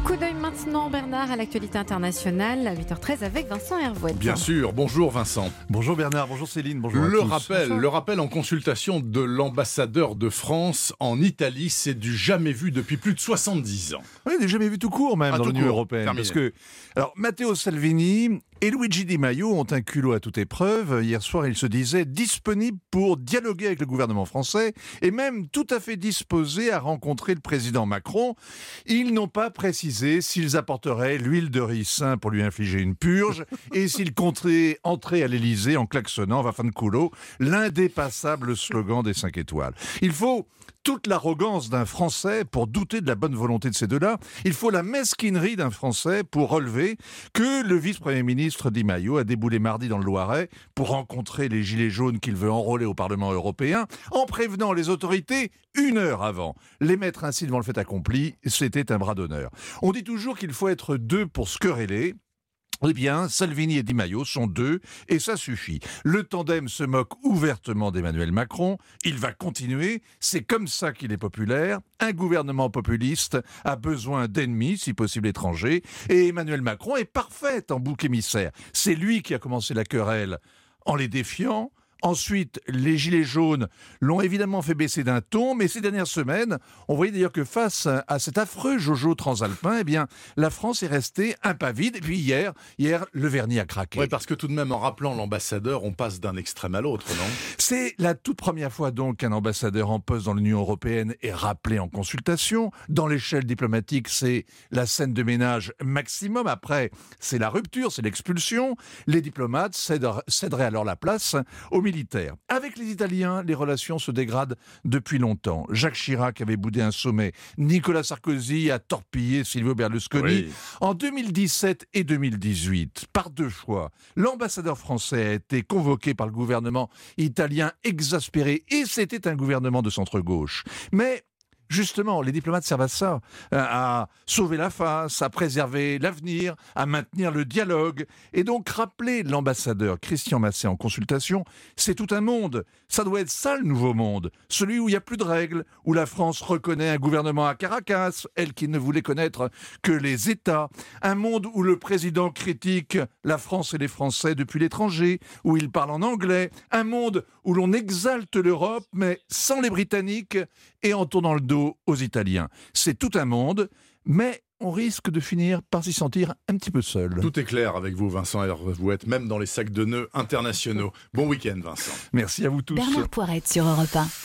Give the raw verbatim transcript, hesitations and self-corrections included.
Coup d'œil maintenant, Bernard, à l'actualité internationale, à huit heures treize avec Vincent Hervouet. Bien sûr, bonjour Vincent. Bonjour Bernard, bonjour Céline, bonjour le à tous. Rappel, Bonjour. le rappel en consultation de l'ambassadeur de France en Italie, c'est du jamais vu depuis plus de soixante-dix ans. Oui, il n'est jamais vu tout court même Ah, dans tout l'Union court. européenne. Terminé. Parce que, alors, Matteo Salvini et Luigi Di Maio ont un culot à toute épreuve. Hier soir, ils se disaient disponibles pour dialoguer avec le gouvernement français et même tout à fait disposés à rencontrer le président Macron. Ils n'ont pas précisé s'ils apporteraient l'huile de ricin pour lui infliger une purge et s'ils comptaient entrer à l'Élysée en klaxonnant Vaffanculo, l'indépassable slogan des cinq étoiles. Il faut toute l'arrogance d'un Français pour douter de la bonne volonté de ces deux-là. Il faut la mesquinerie d'un Français pour relever que le vice-premier ministre Di Maio a déboulé mardi dans le Loiret pour rencontrer les gilets jaunes qu'il veut enrôler au Parlement européen en prévenant les autorités une heure avant. Les mettre ainsi devant le fait accompli, c'était un bras d'honneur. On dit toujours qu'il faut être deux pour se quereller. Eh bien, Salvini et Di Maio sont deux, et ça suffit. Le tandem se moque ouvertement d'Emmanuel Macron. Il va continuer. C'est comme ça qu'il est populaire. Un gouvernement populiste a besoin d'ennemis, si possible étrangers, et Emmanuel Macron est parfait en bouc émissaire. C'est lui qui a commencé la querelle en les défiant. Ensuite, les gilets jaunes l'ont évidemment fait baisser d'un ton, mais ces dernières semaines, on voyait d'ailleurs que face à cet affreux jojo transalpin, eh bien, la France est restée un pas vide. Et puis hier, hier, le vernis a craqué. Oui, parce que tout de même, en rappelant l'ambassadeur, on passe d'un extrême à l'autre, non ? C'est la toute première fois donc qu'un ambassadeur en poste dans l'Union européenne est rappelé en consultation. Dans l'échelle diplomatique, c'est la scène de ménage maximum. Après, c'est la rupture, c'est l'expulsion. Les diplomates cèderaient cèderaient alors la place aux militaires. Avec les Italiens, les relations se dégradent depuis longtemps. Jacques Chirac avait boudé un sommet. Nicolas Sarkozy a torpillé Silvio Berlusconi. Oui. En deux mille dix-sept et deux mille dix-huit, par deux fois, l'ambassadeur français a été convoqué par le gouvernement italien exaspéré, et c'était un gouvernement de centre-gauche. Mais justement, les diplomates servent à ça, à sauver la face, à préserver l'avenir, à maintenir le dialogue. Et donc, rappeler l'ambassadeur Christian Massé en consultation, c'est tout un monde. Ça doit être ça le nouveau monde. Celui où il n'y a plus de règles, où la France reconnaît un gouvernement à Caracas, elle qui ne voulait connaître que les États. Un monde où le président critique la France et les Français depuis l'étranger, où il parle en anglais. Un monde où l'on exalte l'Europe, mais sans les Britanniques et en tournant le dos aux Italiens. C'est tout un monde, mais on risque de finir par s'y sentir un petit peu seul. Tout est clair avec vous, Vincent Hervouet, même dans les sacs de nœuds internationaux. Bon week-end, Vincent. Merci à vous tous. Bernard Poirette sur Europe un.